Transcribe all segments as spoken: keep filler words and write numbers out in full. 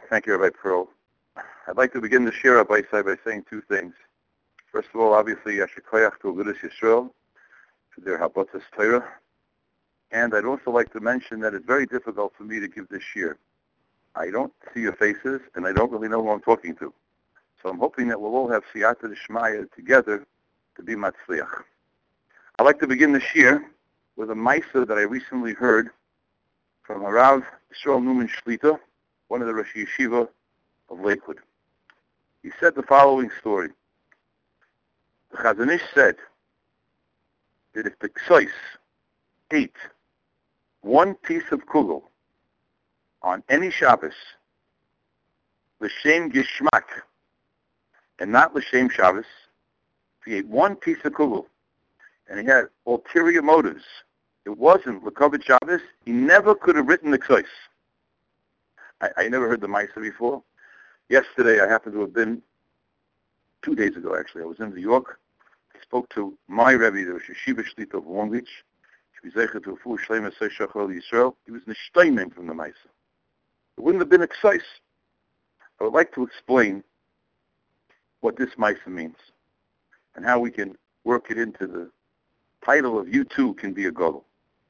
Thank you, Rabbi Pearl. I'd like to begin the shir, Rabbi Isai, by saying two things. First of all, obviously, Yasher Koyach to Agudas Yisrael, to their Habatas Torah. And I'd also like to mention that it's very difficult for me to give this shir. I don't see your faces, and I don't really know who I'm talking to. So I'm hoping that we'll all have Siyata D'Shmaya together to be Matzliach. I'd like to begin the shir with a Maisa that I recently heard from Harav Yisrael Newman Shlita, one of the Rosh Yeshiva of Lakewood. He said the following story. The Chazon Ish said that if the Ksois ate one piece of kugel on any Shabbos, l'shem gishmak, and not l'shem Shabbos, if he ate one piece of kugel, and he had ulterior motives, it wasn't l'kavod Shabbos, he never could have written the Ksois. I, I never heard the Maisa before. Yesterday, I happened to have been, two days ago actually, I was in New York. I spoke to my Rebbe, the Rosh Yeshiva Shlita of Long Beach. He was Zeicher to a full Shleima Seishach Ol Yisrael. He was Nishtayim from the Maisa. It wouldn't have been exciting. I would like to explain what this Maisa means and how we can work it into the title of You Too Can Be a Gadol.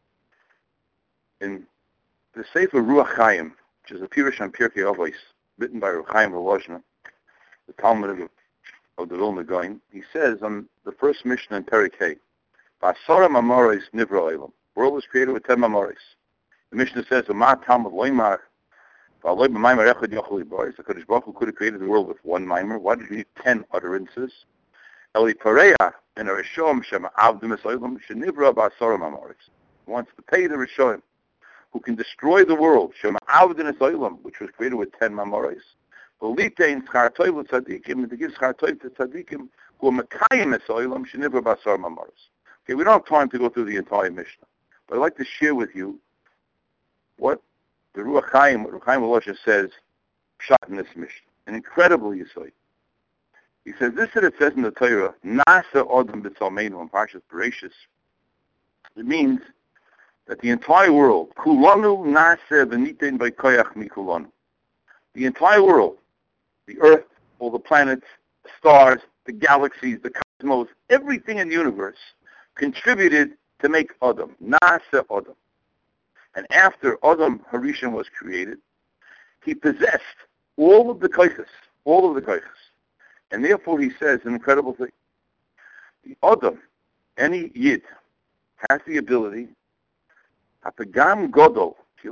In the Sefer Ruach Chaim, which is a Pirush on Pirkei Avos, written by Ruach Chaim Volozhner, the Talmud of, of the Vilna Gaon, he says on the first Mishnah in Perikei, Ba'asara Mamoros Nivra Olam. The world was created with ten Mamoros. The Mishnah says, "Ma Talmud Loimar, V'aloi b'Maimer Echad Yochel Yibaris." The Kadosh Baruch Hu could have created the world with one Maimer. Why did you need ten utterances? Eli Pareya and a Rishon Shema Avdim Esolim Shenivra Ba'asara Mamoros. He wants to pay the Rishon who can destroy the world, Shema Avdim Esolim, which was created with ten Mamoros. V'litein Schar Tov L'Tzadikim, and to give Schar Tov to Tzadikim who are Mekayim Esolim Shenivra Ba'asara Mamoros. Okay, we don't have time to go through the entire Mishnah, but I'd like to share with you what the Ruach Chaim, what Ruach Chaim Volozhner says, shot in this Mishnah. An incredible Yesod. He says, this that it says in the Torah, Nasa Odom B'Tzalmeinu in Parshas Bereshis. It means that the entire world, Kulanu Nasa V'Nitein B'Koyach Mikulanu. The entire world, the earth, all the planets, the stars, the galaxies, the cosmos, everything in the universe, contributed to make Adam, Nasa Adam. And after Adam Harishon was created, he possessed all of the koiches, all of the koiches. And therefore he says an incredible thing. The Adam, any Yid, has the ability, Hapagam Godol, he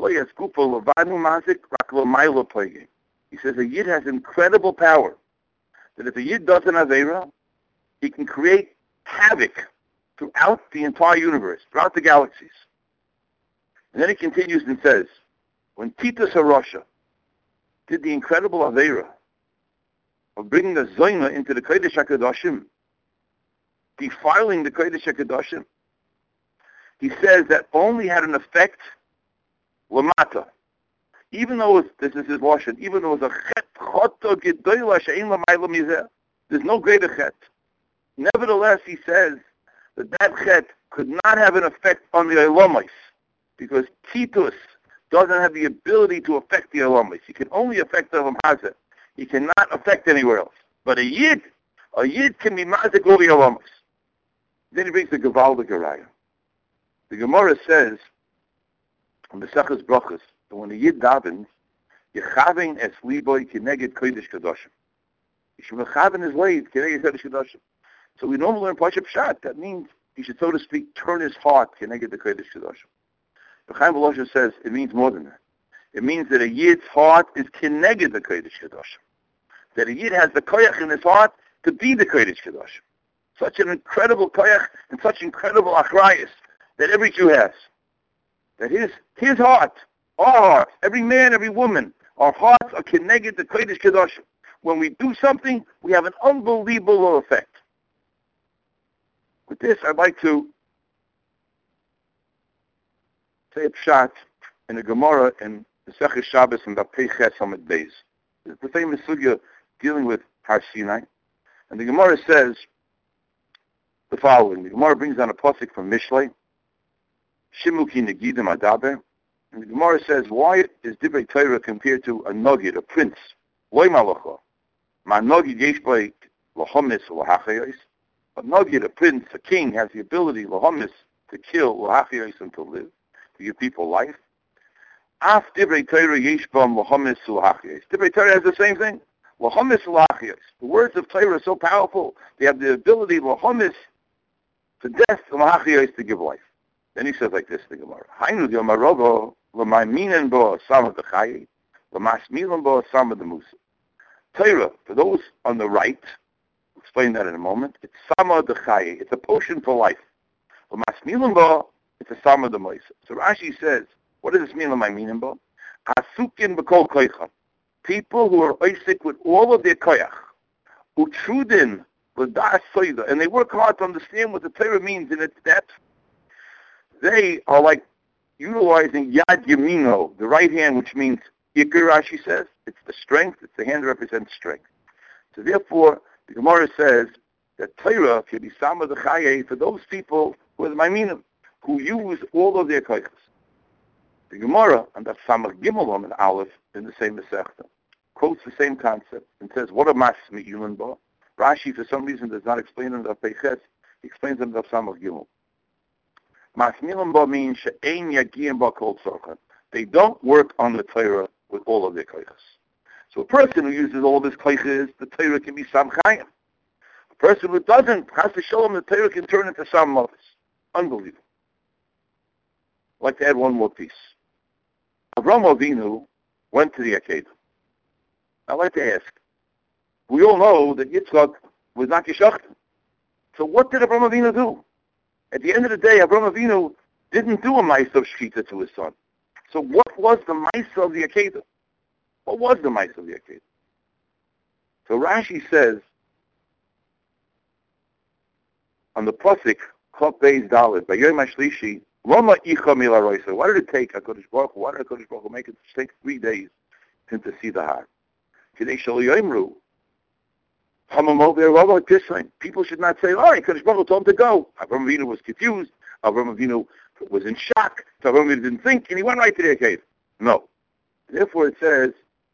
says a Yid has incredible power, that if a Yid does an Aveira, he can create havoc throughout the entire universe, throughout the galaxies. And then he continues and says, when Titus HaRasha did the incredible Aveira of bringing the Zoyna into the Kodesh HaKadoshim, defiling the Kodesh HaKadoshim, he says that only had an effect Lamata. Even though it was, this is his Lashon, even though it was a chet choto gedoyla she'ein l'mayla mizeh, there's no greater chet. Nevertheless, he says that that chet could not have an effect on the Elamais, because Titus doesn't have the ability to affect the Elamais. He can only affect the Elam Hazeh. He cannot affect anywhere else. But a Yid, a Yid can be mazik over the Elamais. Then he brings the Gevaldik Raya. The Gemara says, in the Sechas Brachos, that when a Yid davens, Yechaven es liboy keneged kodesh kadoshim. He should mechaven his ways keneged kodesh kadoshim. So we normally learn Pashup Pshat. That means he should, so to speak, turn his heart keneged the kodesh kadoshim. But Chaim Volozhner says it means more than that. It means that a Yid's heart is keneged the kodesh kadoshim. That a Yid has the koyach in his heart to be the kodesh kadoshim. Such an incredible koyach and such incredible achrayus that every Jew has. That his his heart, our heart, every man, every woman, our hearts are connected to Kodesh Kedoshim. When we do something, we have an unbelievable effect. With this, I'd like to say a pshat in the Gemara in the Sechus Shabbos and Bapei Ches Hamid Beis. It's the famous sugya dealing with Har Sinai. And the Gemara says the following. The Gemara brings down a pasuk from Mishlei. Shimuki negidim adaber, And the Gemara says, why is Divrei Torah compared to a nogid, a prince? Loy malacha. Ma nogid yesh b'ay lahomis lahachayos. A nogid, a prince, a king, has the ability lahomis to kill lahachayos and to live, to give people life. Af Divrei Torah yesh b'am lahomis lahachayos. Divrei Torah has the same thing. Lahomis lahachayos. The words of Torah are so powerful. They have the ability lahomis to death and lahachayos to give life. Then he says like this, the Gemara. Hainu yomarovo l'mayminan bo sama d'chayi, l'masmilan bo sama d'musa. Torah, for those on the right, we'll explain that in a moment, it's sama d'chayi, it's a potion for life. L'masmilan bo, it's a sama d'musa. So Rashi says, what does this mean, l'mayminan bo? Asukin b'kol koycham. People who are oisik with all of their koyach, utrudin l'das soida, and they work hard to understand what the Torah means in its depth. They are like utilizing Yad Yamino, the right hand, which means Ikir, Rashi says. It's the strength. It's the hand that represents strength. So therefore, the Gemara says that Torah can be Sama the Chaye for those people who are the Maiminim, who use all of their koichas. The Gemara, and that's Samach Gimel and Aleph, in the same Masechta, quotes the same concept and says, what a mas mi'yulan ba? Rashi, for some reason, does not explain it in the Peiches. He explains it in the Samach Gimel. Masmilim ba means she'ein yagiyim ba kol tzorchan. They don't work on the Torah with all of their koiches. So a person who uses all of his koiches, the Torah can be sam chayim. A person who doesn't, has to show him the Torah can turn into sam movis. Unbelievable. I'd like to add one more piece. Avraham Avinu went to the Akedah. I'd like to ask, we all know that Yitzchak was not Yeshachtim. So what did Avraham Avinu do? At the end of the day, Avraham Avinu didn't do a Ma'aseh of Shechita to his son. So what was the Ma'aseh of the Akedah? What was the Ma'aseh of the Akedah? So Rashi says, on the Pasuk, Chok Beis Dalet, by Yom HaShlishi, Lama Icha Mila Roisa. Why did it take HaKadosh Baruch Hu? Why did HaKadosh Baruch Hu make it take three days to see the Har? Kedei Shelo Yomru. People should not say, all right, Kadosh Baruch Hu told him to go. Avraham Avinu was confused. Avraham Avinu was in shock. So Avraham Avinu didn't think, and he went right to their cave. No. Therefore it says,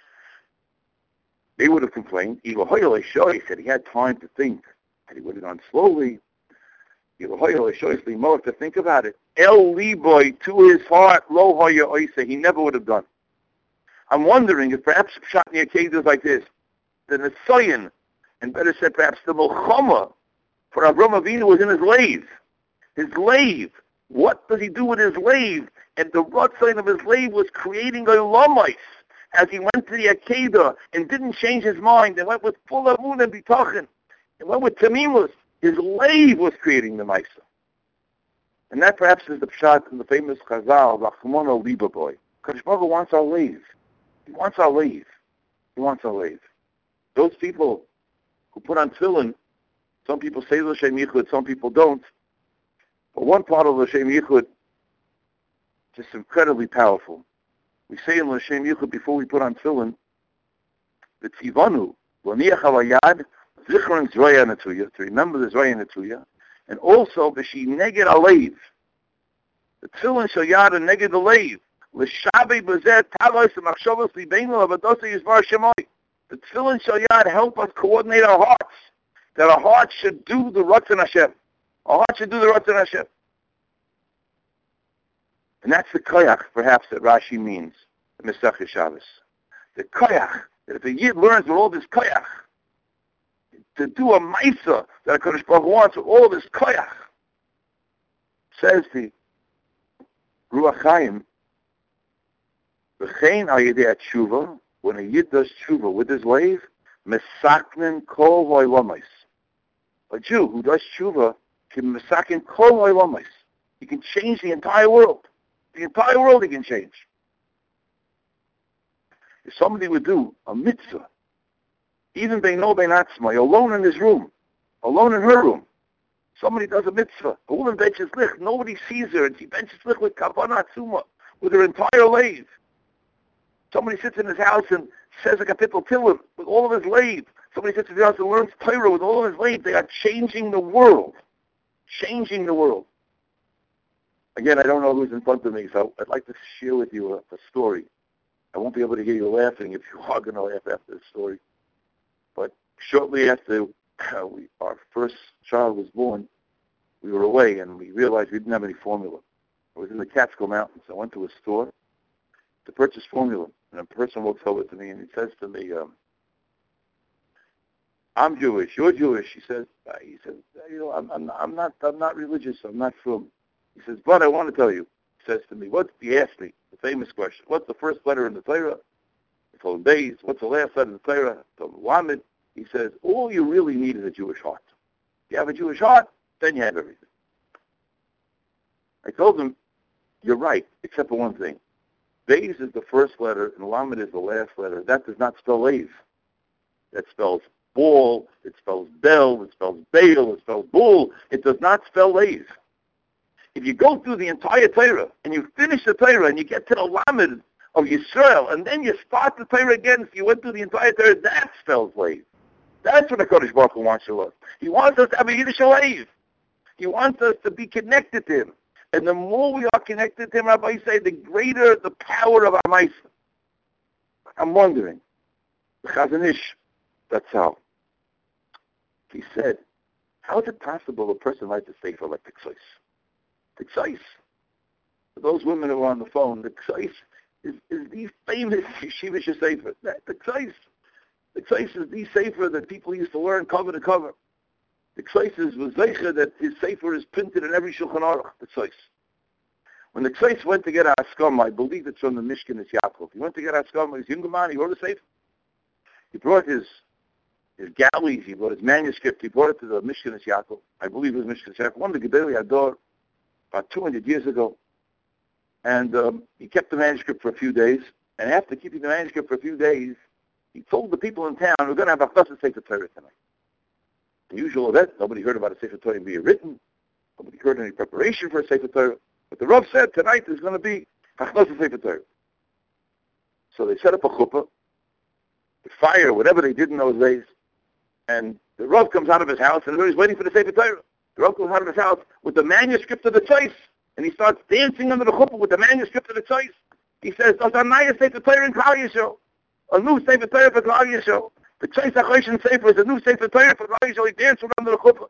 they would have complained. He said he had time to think, and he would have gone slowly. He to think about it. El Liboy, to his heart, lo hoya oisa, he never would have done. I'm wondering if perhaps Pshat in the Akedah is like this. The Nesayan, and better said, perhaps the Milchama for Avraham Avinu was in his lave. His lave. What does he do with his lave? And the Ratzain of his lave was creating a Lamais as he went to the Akedah and didn't change his mind and went with full Amun and Bitachin and went with Tamimus. His lave was creating the Maisa. And that perhaps is the Pshat in the famous Chazal, Rachmono Liba Boy. Kadosh Baruch Hu wants our lave. He wants our lave. He wants our lave. Those people who put on tefillin, some people say L'Shem Yichud, some people don't. But one part of L'Shem Yichud, just incredibly powerful. We say in L'Shem Yichud before we put on tefillin, the Tzivanu, L'niach Halayad, Zichron Zroya Natuya, to remember the Zroya Natuya, and also B'shi Neged Alev. The tefillin shall yad and neged alev. L'shabei b'zeh tavos u'machshavos libeinu l'avadosa yizvar shemoi. The tefillin shall yad help us coordinate our hearts, that our hearts should do the Ratzon Hashem. Our hearts should do the Ratzon Hashem. And that's the koyach, perhaps, that Rashi means in Masechah Shabbos. The koyach, that if a yid learns with all this koyach, to do a maisa that HaKadosh Baruch Hu wants with all of his koyach, says the Ruach Chaim, V'chein al yedei tshuva, when a yid does tshuva with his lave, mesaknen kol ha'olamos. A Jew who does tshuva can mesaken kol ha'olamos. He can change the entire world. The entire world he can change. If somebody would do a mitzvah, even beino bein atzmai, alone in his room, alone in her room, somebody does a mitzvah, a woman benches lich, nobody sees her, and she benches lich with kavanah tzuma, with her entire lave. Somebody sits in his house and says a kapitel tilim with all of his lave. Somebody sits in his house and learns Torah with all of his lave. They are changing the world. Changing the world. Again, I don't know who's in front of me, so I'd like to share with you a, a story. I won't be able to hear you laughing if you are going to laugh after the story. But shortly after uh, we, our first child was born, we were away, and we realized we didn't have any formula. I was in the Catskill Mountains. I went to a store to purchase formula, and a person walks over to me, and he says to me, um, "I'm Jewish. You're Jewish." He says, uh, "He says, you know, I'm, I'm, I'm not, I'm not religious. I'm not from." He says, "But I want to tell you." He says to me, "What's?" He asked me the famous question: "What's the first letter in the Torah?" I told him Beis. "What's the last letter in the Torah?" I told him Lamed. He says, "All you really need is a Jewish heart. If you have a Jewish heart, then you have everything." I told him, "You're right, except for one thing. Beis is the first letter, and Lamed is the last letter. That does not spell Lev. That spells ball, it spells bell, it spells bail, it spells bull. It does not spell Lev. If you go through the entire Torah, and you finish the Torah, and you get to the Lamed of Yisrael, and then you start the Torah again, if you went through the entire Torah, that spells Lev. That's what the Kodesh Baruch Hu wants to us. He wants us to have a Yiddish Lev. He wants us to be connected to Him. And the more we are connected to Him, Rabbi say, the greater the power of our Maisa. I'm wondering, the Chazon Ish, that's how. He said, how is it possible a person writes a sefer like T'Ksais? T'Ksais. For those women who are on the phone, T'Ksais is, is the famous Yeshiva sefer. T'Ksais. T'Ksais is the sefer that people used to learn cover to cover. T'Ksais is was zeicher that his sefer is printed in every Shulchan Aruch. T'Ksais. When the T'Ksais went to get Haskama, I believe it's from the Mishkan Yaakov. He went to get Haskama. He's a younger man. He wrote a sefer. He brought his his galleys. He brought his manuscript. He brought it to the Mishkan Yaakov. I believe it was Mishkan Yaakov. One of the Gedolei Hador about two hundred years ago. And um, he kept the manuscript for a few days. And after keeping the manuscript for a few days, he told the people in town, we're going to have a Chassid Sefer Torah tonight. The usual event, nobody heard about a Sefer Torah being written. Nobody heard any preparation for a Sefer Torah. But the Rav said, tonight there's going to be a Chassid Sefer Torah. So they set up a chuppah, the fire, whatever they did in those days. And the Rav comes out of his house, and everybody's waiting for the Sefer Torah. The Rav comes out of his house with the manuscript of the Tzais, and he starts dancing under the chuppah with the manuscript of the Tzais. He says, "There's a nice Sefer Torah in Klal Yisrael. A new Sefer Torah for Klal Yisrael. The Tzais HaChoshen Sefer is a new Sefer Torah for Klal Yisrael." He danced under the chuppah.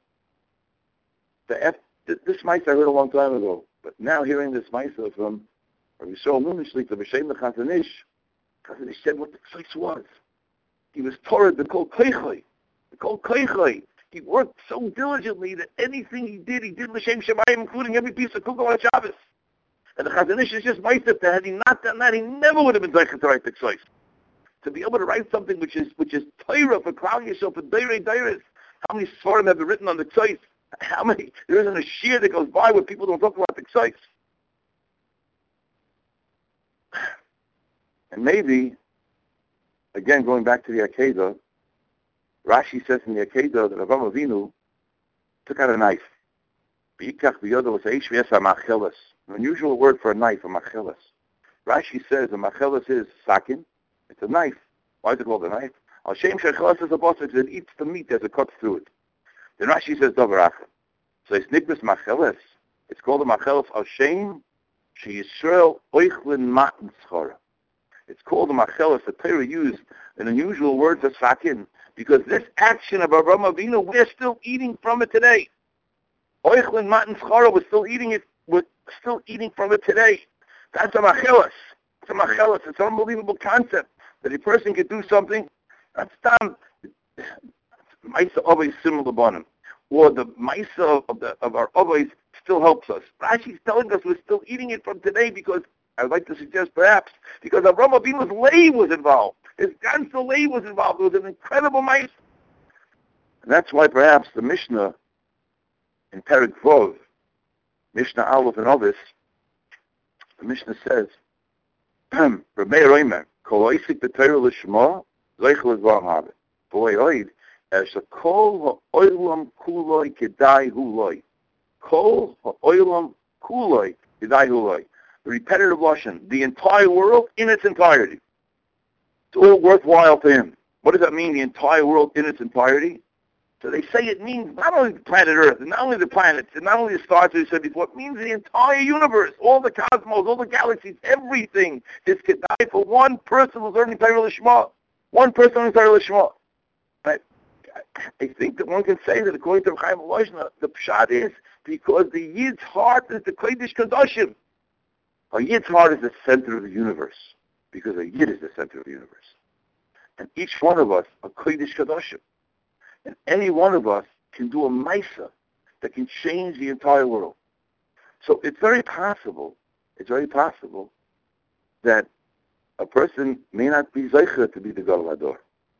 The F, this mice I heard a long time ago, but now hearing this mice from Rabbi Yisrael Numenschlik, the B'Shem the Chazon Ish, Chazon Ish said what the Tzais was. He was Torah, the Kol Koichai. The Kol Koichai. He worked so diligently that anything he did, he did L'Shem Shemayim, including every piece of kugel on Shabbos. And the Chazon Ish is just mice that had he not done that, he never would have been Zeicher to write the Tzais. To be able to write something which is which is Torah for Klal Yisrael, for Deirei Deiros. How many Sforim have been written on the Tzais? How many? There isn't a shir that goes by where people don't talk about the Tzais. And maybe, again, going back to the Akedah, Rashi says in the Akedah that Avraham Avinu took out a knife. An unusual word for a knife, a macheles. Rashi says a macheles is sakin. It's a knife. Why is it called a knife? Al Shem Shechelas is a boss because it eats the meat as it cuts through it. Then Rashi says Dover Achim. So it's Nikbis Macheles. It's called a Macheles Al Shem She Yisrael Oichlin Matan Schora. It's called a Macheles. The Torah used an unusual word for sakin because this action of Avraham Avinu, we're still eating from it today. Oichlin Matan Schora, we're still eating it. We're still eating from it today. That's a Macheles. It's a Macheles. It's an unbelievable concept that a person can do something. That's done. Maisa always similar bonim, or the Maisa of the of our always still helps us. Rashi's telling us we're still eating it from today because I would like to suggest perhaps because Avraham Avinu's lay was involved, his ganze lay was involved. It was an incredible Maisa, and that's why perhaps the Mishnah in Perek Vov, Mishnah Aleph and Ovis, the Mishnah says, "Rabbi Roimer, kol oisik b'Torah l'shma, zeichel l'dvar habit. Boy oid." As the kol ha'olam kuloi kedai huloi. Kol ha'olam kuloi kedai huloi. The repetitive lashon, the entire world in its entirety. It's all worthwhile to him. What does that mean, the entire world in its entirety? So they say it means not only the planet Earth, and not only the planets, and not only the stars, as we said before, it means the entire universe, all the cosmos, all the galaxies, everything is kedai for one person who's learning Torah Lishma. One person learning Torah Lishma. But I think that one can say that according to Chaim Volozhin, the pshat is because the Yid's heart is the Kodesh Kadoshim. A Yid's heart is the center of the universe, because a Yid is the center of the universe. And each one of us are Kodesh Kadoshim. And any one of us can do a Maisa that can change the entire world. So it's very possible, it's very possible that a person may not be Zeicha to be the Gadol Hador.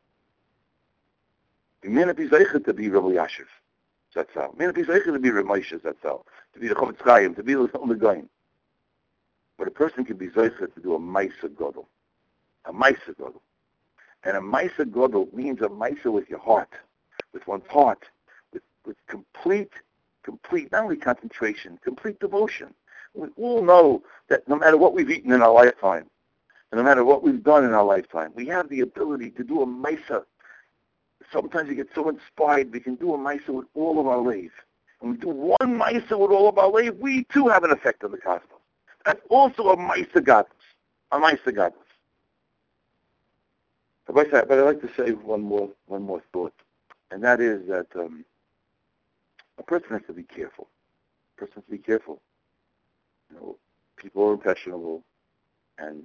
He may not be Zeicha to be Rabbi Yashiv Zatzal. He may not be Zeicha to be Rabbi Moshe Zatzal, to be the Chofetz Chaim, to be the Gaon. But a person can be Zeicha to do a Maisa Gadol. A Maisa Gadol. And a Maisa Gadol means a Maisa with your heart, with one's heart, with, with complete, complete, not only concentration, complete devotion. We all know that no matter what we've eaten in our lifetime, and no matter what we've done in our lifetime, we have the ability to do a Maisa. Sometimes you get so inspired, we can do a Maisa with all of our life. When we do one Maisa with all of our life, we too have an effect on the cosmos. That's also a Maisa Gadlus, a Maisa Gadlus. But I'd like to say one more, one more thought, and that is that um, a person has to be careful. A person has to be careful. You know, people are impressionable, and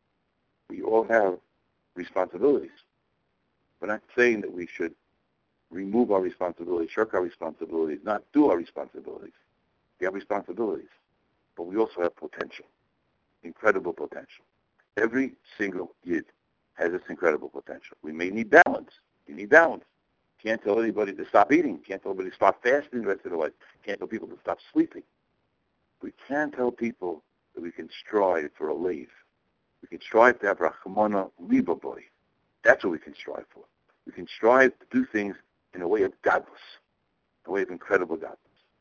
we all have responsibilities. We're not saying that we should remove our responsibilities, shirk our responsibilities, not do our responsibilities. We have responsibilities, but we also have potential, incredible potential. Every single Yid has this incredible potential. We may need balance. You need balance. Can't tell anybody to stop eating. Can't tell anybody to stop fasting the rest of their life. Can't tell people to stop sleeping. We can tell people that we can strive for a leif. We can strive to have Rachmana Libaboy. That's what we can strive for. We can strive to do things in a way of godless, a way of incredible godless.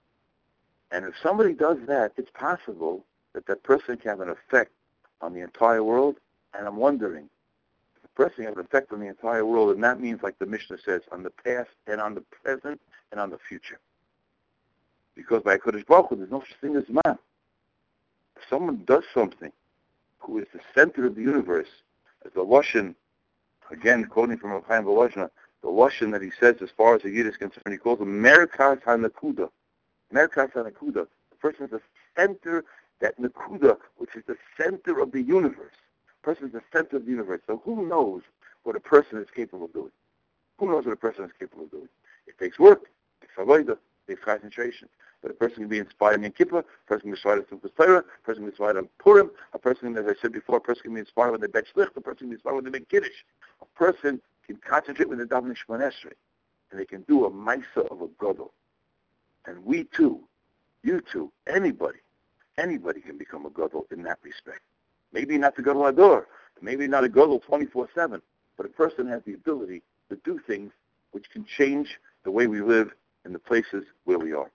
And if somebody does that, it's possible that that person can have an effect on the entire world. And I'm wondering, if a person can have an effect on the entire world, and that means, like the Mishnah says, on the past and on the present and on the future. Because by Kodesh Baruch Hu, there's no such thing as man. If someone does something who is the center of the universe, as the Lashon, again, quoting from Chaim Volozhin, the Lashon that he says as far as the Yid is concerned, he calls him Merkaz HaNakuda. Merkaz HaNakuda. The person is the center, that Nakuda, which is the center of the universe. The person is the center of the universe. So who knows what a person is capable of doing? Who knows what a person is capable of doing? It takes work, it takes avodah, it takes concentration. But a person can be inspired in Yom Kippur, a person can be inspired in Simchas Torah, a person can be inspired in Purim, a person, as I said before, a person can be inspired when they bet shlicht, a person can be inspired when they make kiddush. A person can concentrate when they daven Shemona Esrei, and they can do a Maisa of a Gadol. And we too, you too, anybody, anybody can become a Gadol in that respect. Maybe not the Gadol Hador, maybe not a Gadol twenty-four seven, but a person has the ability to do things which can change the way we live in the places where we are.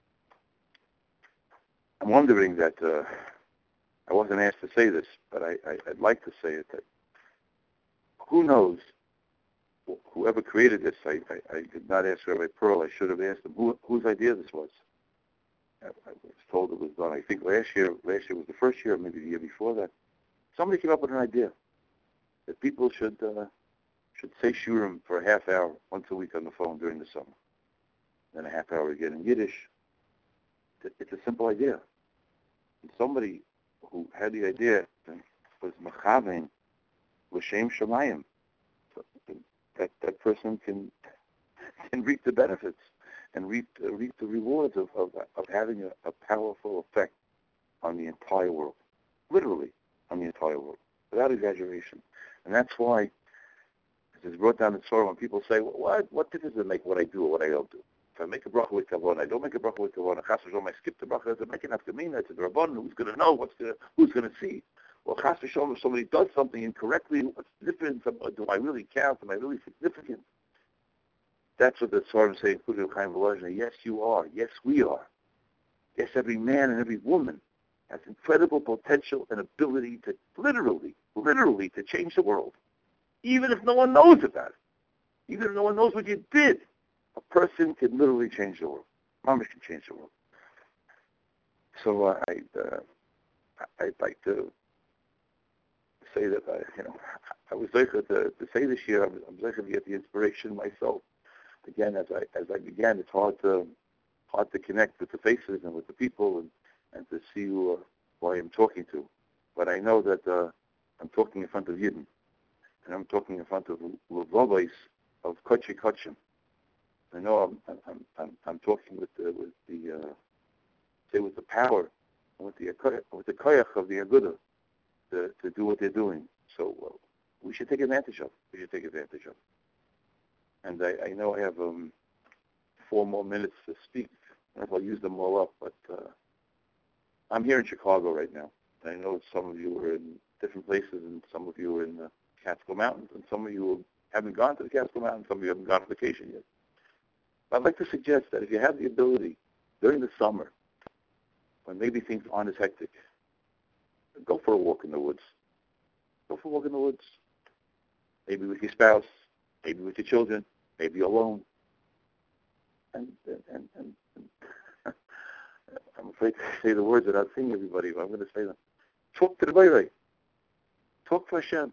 I'm wondering that, uh, I wasn't asked to say this, but I, I, I'd like to say it, that who knows, whoever created this, I, I, I did not ask Rabbi Pearl, I should have asked him who, whose idea this was. I, I was told it was done, I think last year, last year was the first year, maybe the year before that. Somebody came up with an idea that people should uh, should say shurim for a half hour once a week on the phone during the summer, then a half hour again in Yiddish. It's a simple idea. And somebody who had the idea was Mechavein L'Shem Shamayim. So that that person can can reap the benefits and reap uh, reap the rewards of of, of having a, a powerful effect on the entire world, literally on the entire world, without exaggeration. And that's why it is brought down in Torah when people say, well, what what difference does it make what I do or what I don't do? If I make a bracha with kavon, I don't make a bracha with kavon. Chas v'sholom, I skip the bracha. Does it make enough kamina? It's a rabban. Who's going to know? What's going? Who's going to see? Well, chas v'sholom, if somebody does something incorrectly, what's the difference? Do I really count? Am I really significant? That's what the Torah is saying. Chaim Volozhin. Yes, you are. Yes, we are. Yes, every man and every woman has incredible potential and ability to literally, literally, to change the world, even if no one knows about it. Even if no one knows what you did. A person can literally change the world. Mamash can change the world. So uh, I, uh, I'd like to say that I, you know, I was zeicher to, to say this year. I'm, I'm zeicher to get the inspiration myself. Again, as I as I began, it's hard to hard to connect with the faces and with the people and, and to see who, uh, who I am talking to. But I know that uh, I'm talking in front of Yidden, and I'm talking in front of Levovais of Kochi Kochim. I know I'm I'm I'm, I'm talking with the with the uh, say with the power, with the with the koyach of the Aguda to to do what they're doing. So uh, we should take advantage of. We should take advantage of. And I, I know I have um, four more minutes to speak. I don't know if I'll use them all up, but uh, I'm here in Chicago right now. I know some of you are in different places, and some of you are in the Catskill Mountains, and some of you haven't gone to the Catskill Mountains, some of you haven't gone on vacation yet. But I'd like to suggest that if you have the ability during the summer, when maybe things aren't as hectic, go for a walk in the woods. Go for a walk in the woods. Maybe with your spouse, maybe with your children, maybe alone. And, and, and, and, and I'm afraid to say the words without seeing everybody, but I'm going to say them. Talk to the Bayrei. Talk to Hashem.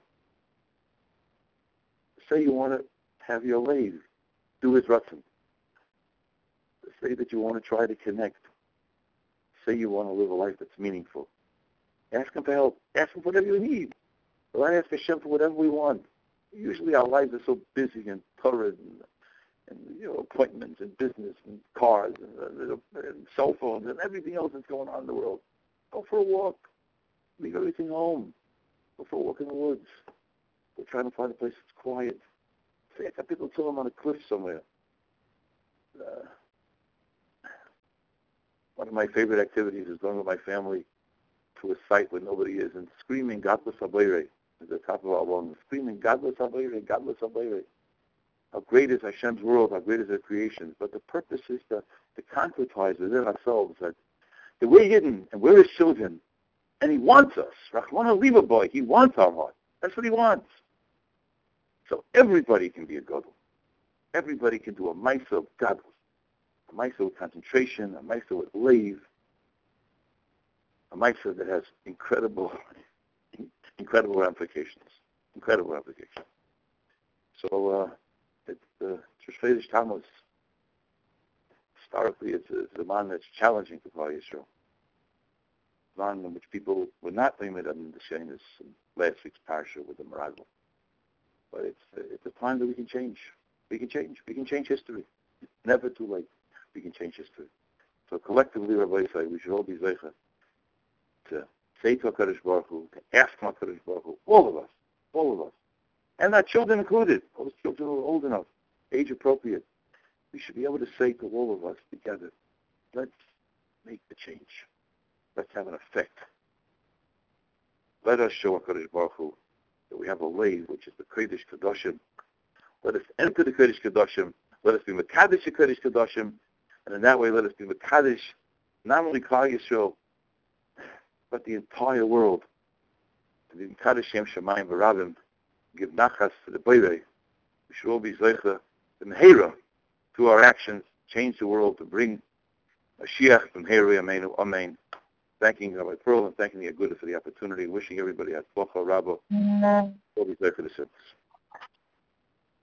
Say you want to have your lave. Do His Ratzon. Say that you want to try to connect. Say you want to live a life that's meaningful. Ask Him for help. Ask Him for whatever you need. Well, I ask Hashem for whatever we want. Usually our lives are so busy and torrid and, and you know, appointments and business and cars and, uh, and cell phones and everything else that's going on in the world. Go for a walk. Leave everything home. Go for a walk in the woods. Go try to find a place that's quiet. Say, I got people tell them on a cliff somewhere. Uh, one of my favorite activities is going with my family to a site where nobody is and screaming Gadlus Habayre at the top of our lungs, screaming Gadlus Habayre, Gadlus Habayre. How great is Hashem's world, how great is His creation. But the purpose is to, to concretize within ourselves that, that we're hidden and we're His children. And He wants us. Rahman al boy, He wants our heart. That's what He wants. So everybody can be a Gadol. Everybody can do a Maisa of Gadol. A Maisa with concentration, a Maisa with lave, a Maisa that has incredible, incredible ramifications. Incredible ramifications. So, uh, it's the Trishvedish Tammuz. Historically, it's a, it's a man that's challenging to Klal Yisrael. A man in which people were not limited in the Shenis in last week's parsha with the Meragel. But it's it's a time that we can change. We can change. We can change history. It's never too late. We can change history. So collectively, Rabbi say, we should all be zeicha to say to HaKadosh Baruch Hu, to ask HaKadosh Baruch Hu, all of us, all of us, and our children included, those children who are old enough, age appropriate, we should be able to say to all of us together, let's make the change. Let's have an effect. Let us show HaKadosh Baruch Hu that we have a lave, which is the Kodesh Kedoshim. Let us enter the Kodesh Kedoshim. Let us be Mekadesh the Kodesh Kedoshim. And in that way, let us be Mekadesh, not only Klal Yisrael, but the entire world. To be Mekadesh Shem Shemayim V'Rabim, give nachas to the Bayrei. We should all be Zeicha, the Mehera, through our actions, change the world to bring Mashiach from Heri Ameinu Amen. Thanking Rabbi Pearl and thanking the Aguda for the opportunity. Wishing everybody Hatzlacha Rabba. All be Zeicha the Sinners.